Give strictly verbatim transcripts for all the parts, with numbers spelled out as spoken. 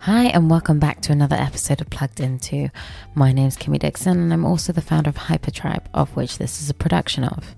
Hi and welcome back to another episode of Plugged Into. My name is Kimmy Dixon and I'm also the founder of Hypertribe, of which this is a production of.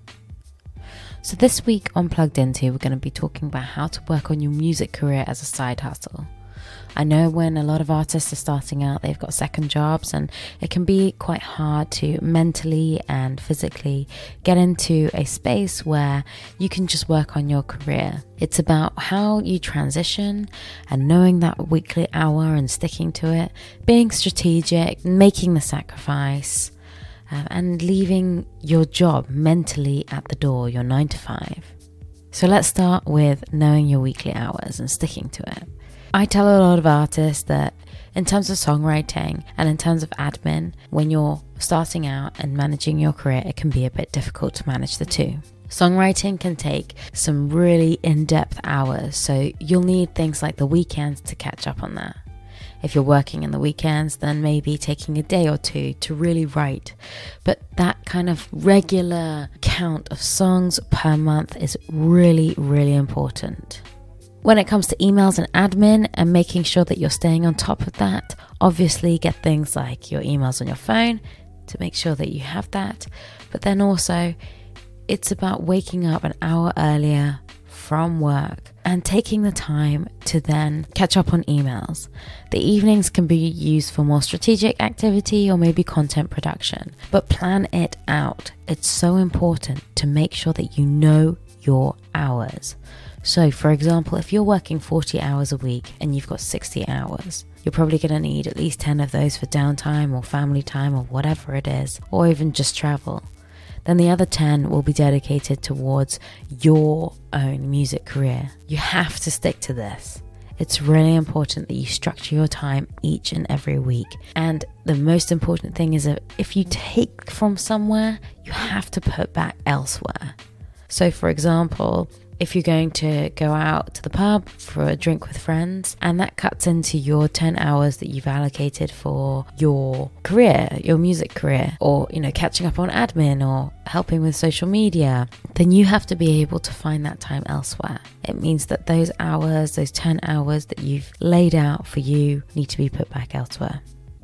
So this week on Plugged Into, we're going to be talking about how to work on your music career as a side hustle. I know when a lot of artists are starting out, they've got second jobs and it can be quite hard to mentally and physically get into a space where you can just work on your career. It's about how you transition and knowing that weekly hour and sticking to it, being strategic, making the sacrifice, um, and leaving your job mentally at the door, your nine to five. So let's start with knowing your weekly hours and sticking to it. I tell a lot of artists that in terms of songwriting and in terms of admin, when you're starting out and managing your career, it can be a bit difficult to manage the two. Songwriting can take some really in-depth hours, so you'll need things like the weekends to catch up on that. If you're working in the weekends, then maybe taking a day or two to really write. But that kind of regular count of songs per month is really, really important. When it comes to emails and admin and making sure that you're staying on top of that, obviously get things like your emails on your phone to make sure that you have that. But then also, it's about waking up an hour earlier from work and taking the time to then catch up on emails. The evenings can be used for more strategic activity or maybe content production, but plan it out. It's so important to make sure that you know your hours. So for example, if you're working forty hours a week and you've got sixty hours, you're probably going to need at least ten of those for downtime or family time or whatever it is, or even just travel. Then the other ten will be dedicated towards your own music career. You have to stick to this. It's really important that you structure your time each and every week. And the most important thing is that if you take from somewhere, you have to put back elsewhere. So for example, if you're going to go out to the pub for a drink with friends and that cuts into your ten hours that you've allocated for your career, your music career, or, you know, catching up on admin or helping with social media, then you have to be able to find that time elsewhere. It means that those hours, those ten hours that you've laid out for you need to be put back elsewhere.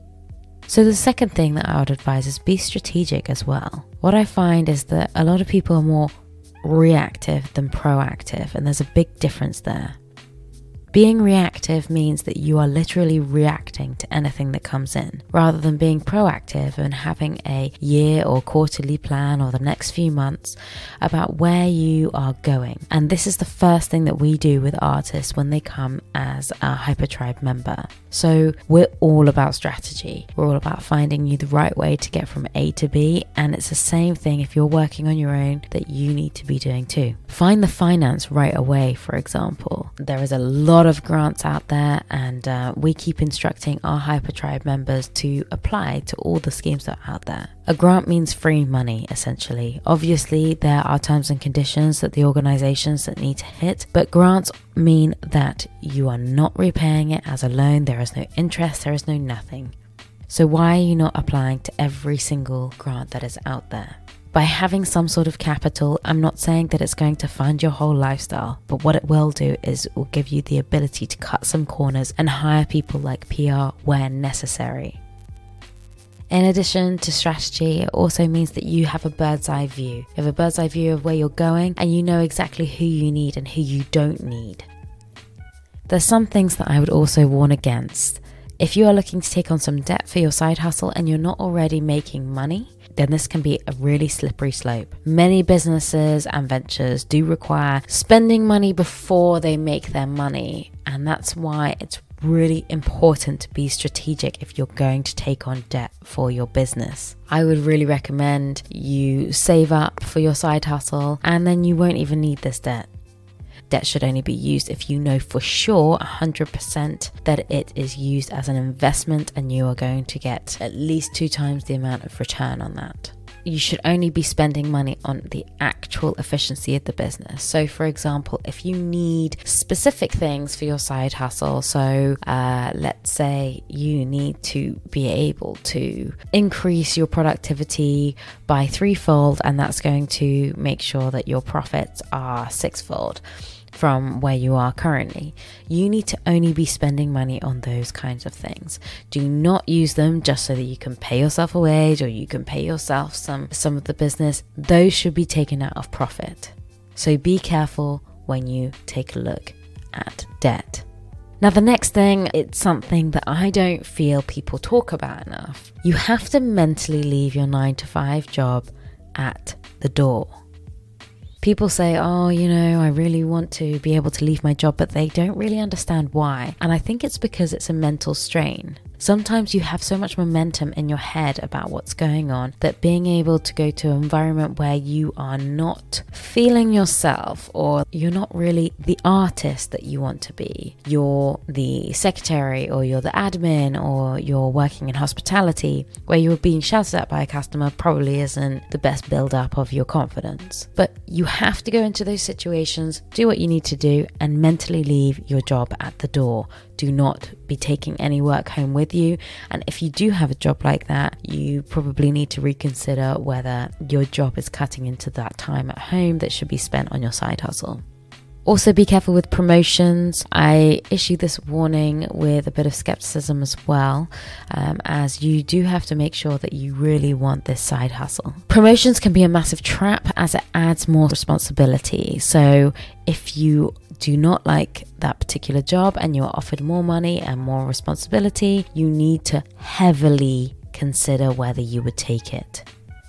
So the second thing that I would advise is be strategic as well. What I find is that a lot of people are more reactive than proactive, and there's a big difference there. Being reactive means that you are literally reacting to anything that comes in, rather than being proactive and having a year or quarterly plan or the next few months about where you are going. And this is the first thing that we do with artists when they come as a Hypertribe member. So we're all about strategy. We're all about finding you the right way to get from A to B, and it's the same thing if you're working on your own that you need to be doing too. Find the finance right away, for example. There is a lot of grants out there, and uh, we keep instructing our Hypertribe members to apply to all the schemes that are out there. A grant means free money, essentially. Obviously, there are terms and conditions that the organizations that need to hit, but grants mean that you are not repaying it as a loan. There is no interest, there is no nothing. So why are you not applying to every single grant that is out there? By having some sort of capital, I'm not saying that it's going to fund your whole lifestyle, but what it will do is it will give you the ability to cut some corners and hire people like P R where necessary. In addition to strategy, it also means that you have a bird's eye view. You have a bird's eye view of where you're going, and you know exactly who you need and who you don't need. There's some things that I would also warn against. If you are looking to take on some debt for your side hustle and you're not already making money, then this can be a really slippery slope. Many businesses and ventures do require spending money before they make their money, and that's why it's really important to be strategic if you're going to take on debt for your business. I would really recommend you save up for your side hustle, and then you won't even need this debt. Debt should only be used if you know for sure one hundred percent that it is used as an investment and you are going to get at least two times the amount of return on that. You should only be spending money on the actual efficiency of the business. So for example, if you need specific things for your side hustle, so uh, let's say you need to be able to increase your productivity by threefold, and that's going to make sure that your profits are sixfold. from where you are currently. You need to only be spending money on those kinds of things. Do not use them just so that you can pay yourself a wage or you can pay yourself some, some of the business. Those should be taken out of profit. So be careful when you take a look at debt. Now, the next thing, it's something that I don't feel people talk about enough. You have to mentally leave your nine to five job at the door. People say, oh, you know, I really want to be able to leave my job, but they don't really understand why. And I think it's because it's a mental strain. Sometimes you have so much momentum in your head about what's going on that being able to go to an environment where you are not feeling yourself, or you're not really the artist that you want to be. You're the secretary, or you're the admin, or you're working in hospitality, where you're being shouted at by a customer probably isn't the best build up of your confidence. But you have to go into those situations, do what you need to do, and mentally leave your job at the door. Do not be taking any work home with you. And if you do have a job like that, you probably need to reconsider whether your job is cutting into that time at home that should be spent on your side hustle. Also, be careful with promotions. I issue this warning with a bit of skepticism as well, um, as you do have to make sure that you really want this side hustle. Promotions can be a massive trap as it adds more responsibility. So if you do not like that particular job and you're offered more money and more responsibility, you need to heavily consider whether you would take it.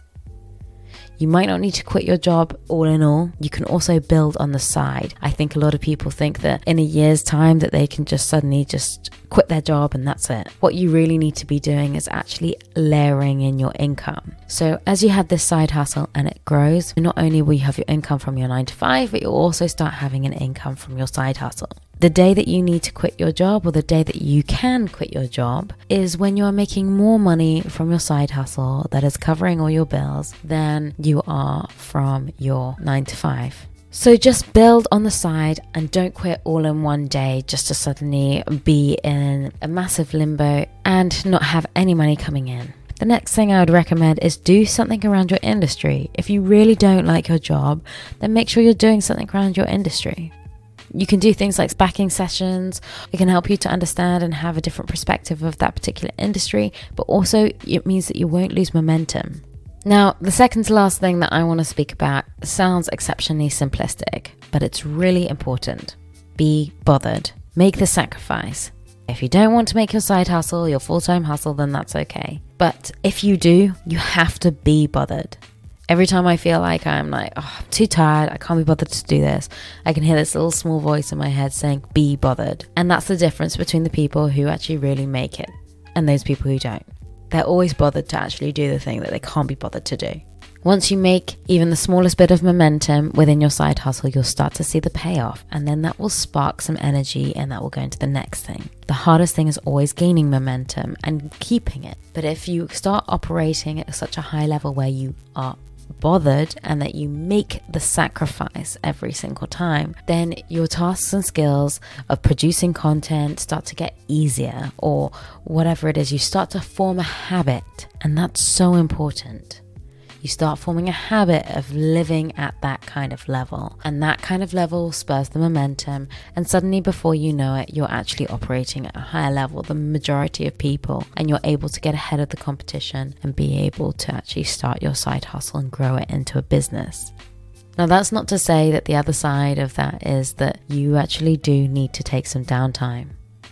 You might not need to quit your job all in all. You can also build on the side. I think a lot of people think that in a year's time that they can just suddenly just quit their job and that's it. What you really need to be doing is actually layering in your income. So as you have this side hustle and it grows, not only will you have your income from your nine to five, but you'll also start having an income from your side hustle. The day that you need to quit your job, or the day that you can quit your job, is when you are making more money from your side hustle that is covering all your bills than you are from your nine to five. So just build on the side and don't quit all in one day just to suddenly be in a massive limbo and not have any money coming in. The next thing I would recommend is do something around your industry. If you really don't like your job, then make sure you're doing something around your industry. You can do things like backing sessions. It can help you to understand and have a different perspective of that particular industry, but also it means that you won't lose momentum. Now, the second to last thing that I want to speak about sounds exceptionally simplistic, but it's really important. Be bothered. Make the sacrifice. If you don't want to make your side hustle your full-time hustle, then that's okay. But if you do, you have to be bothered. Every time I feel like I'm like, oh, I'm too tired, I can't be bothered to do this, I can hear this little small voice in my head saying, be bothered. And that's the difference between the people who actually really make it and those people who don't. They're always bothered to actually do the thing that they can't be bothered to do. Once you make even the smallest bit of momentum within your side hustle, you'll start to see the payoff, and then that will spark some energy and that will go into the next thing. The hardest thing is always gaining momentum and keeping it. But if you start operating at such a high level where you are bothered and that you make the sacrifice every single time, then your tasks and skills of producing content start to get easier, or whatever it is, you start to form a habit, and that's so important. You start forming a habit of living at that kind of level, and that kind of level spurs the momentum, and suddenly before you know it, you're actually operating at a higher level than the majority of people, and you're able to get ahead of the competition and be able to actually start your side hustle and grow it into a business. Now, that's not to say that the other side of that is that you actually do need to take some downtime.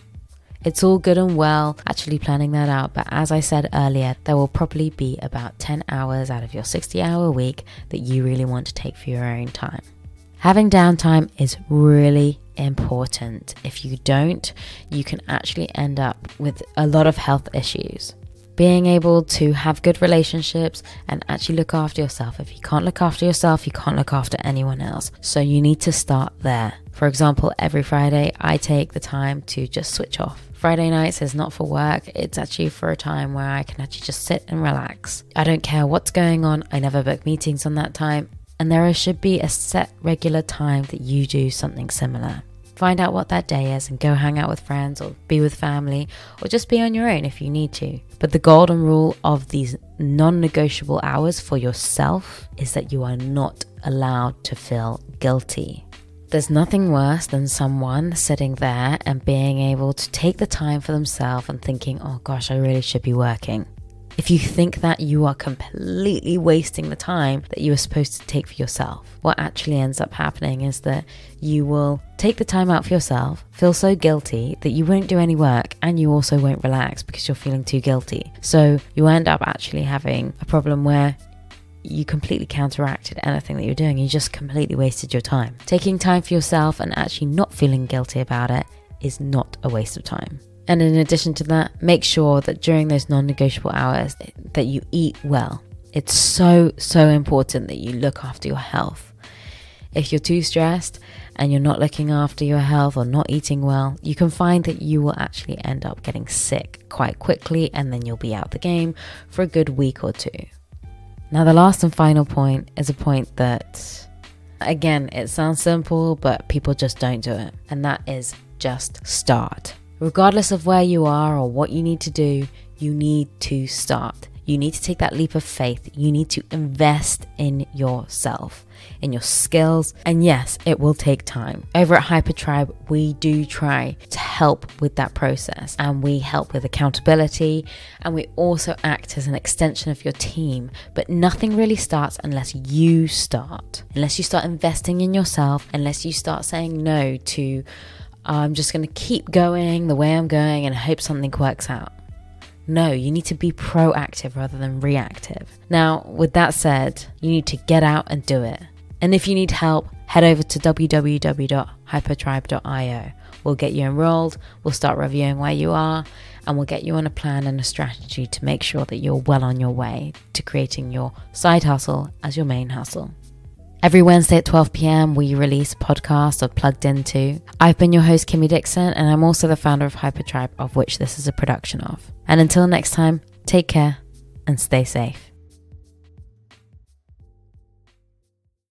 It's all good and well actually planning that out, but as I said earlier, there will probably be about ten hours out of your sixty hour week that you really want to take for your own time. Having downtime is really important. If you don't, you can actually end up with a lot of health issues. Being able to have good relationships and actually look after yourself. If you can't look after yourself, you can't look after anyone else. So you need to start there. For example, every Friday, I take the time to just switch off. Friday nights is not for work. It's actually for a time where I can actually just sit and relax. I don't care what's going on. I never book meetings on that time. And there should be a set regular time that you do something similar. Find out what that day is and go hang out with friends or be with family, or just be on your own if you need to. But the golden rule of these non-negotiable hours for yourself is that you are not allowed to feel guilty. There's nothing worse than someone sitting there and being able to take the time for themselves and thinking, oh gosh, I really should be working. If you think that, you are completely wasting the time that you were supposed to take for yourself. What actually ends up happening is that you will take the time out for yourself, feel so guilty that you won't do any work, and you also won't relax because you're feeling too guilty. So you end up actually having a problem where you completely counteracted anything that you're doing. You just completely wasted your time. Taking time for yourself and actually not feeling guilty about it is not a waste of time. And in addition to that, make sure that during those non-negotiable hours that you eat well. It's so, so important that you look after your health. If you're too stressed and you're not looking after your health or not eating well, you can find that you will actually end up getting sick quite quickly, and then you'll be out the game for a good week or two. Now, the last and final point is a point that, again, it sounds simple, but people just don't do it. And that is just start. Regardless of where you are or what you need to do, you need to start. You need to take that leap of faith. You need to invest in yourself, in your skills. And yes, it will take time. Over at Hypertribe, we do try to help with that process, and we help with accountability, and we also act as an extension of your team. But nothing really starts unless you start, unless you start investing in yourself, unless you start saying no to, I'm just going to keep going the way I'm going and hope something works out. No, you need to be proactive rather than reactive. Now, with that said, you need to get out and do it. And if you need help, head over to w w w dot hypertribe dot i o. We'll get you enrolled, we'll start reviewing where you are, and we'll get you on a plan and a strategy to make sure that you're well on your way to creating your side hustle as your main hustle. Every Wednesday at twelve p.m, we release a podcast of Plugged Into. I've been your host, Kimmy Dixon, and I'm also the founder of Hypertribe, of which this is a production of. And until next time, take care and stay safe.